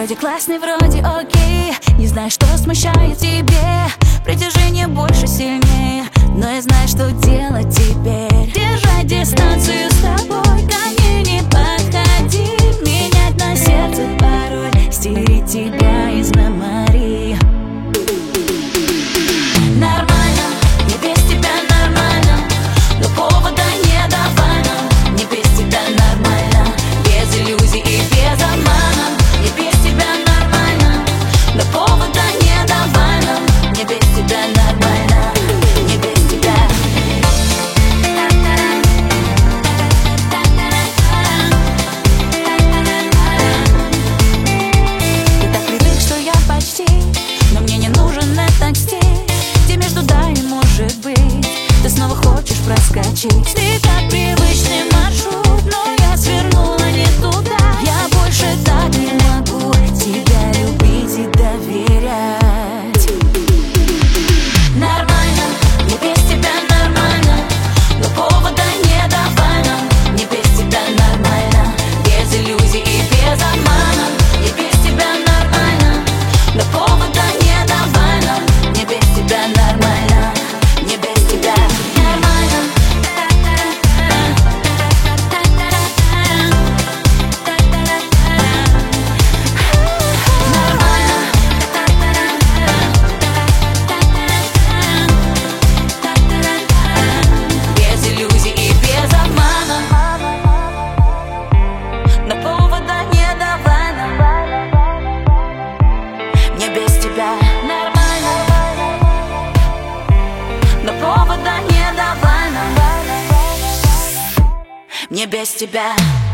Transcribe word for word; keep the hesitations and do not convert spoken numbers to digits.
вроде классный, вроде окей. Не знаю, что смущает тебе. Притяжение больше, сильнее. Но я знаю, что делать теперь. Держать дистанцию с тобой, ко мне не подходи. Менять на сердце пароль, стереть тебя из мемории. Нормально, не без тебя нормально. Но повода не давай нам. Не без тебя нормально. Без иллюзий и без обмана. Не без тебя нормально. Но повода не давай нам. Не без тебя нормально. Не без тебя. Ты так привык, что я почти. Но мне не нужен этот стиль. Где между да и может быть. Ты снова хочешь проскочить. Ты как привычный маршрут, но я свернула не туда. Я больше так не могу тебя любить и доверять. Нормально, не без тебя нормально. Но повода не давай нам. Не без тебя нормально. Без иллюзий и без обмана. Не без тебя нормально. Но повода не давай нам. Не без тебя нормально. Не без тебя нормально. Без иллюзий и без обмана. Но повода не давай нам. Не без тебя нормально. Но повода не давай нам. Не без тебя.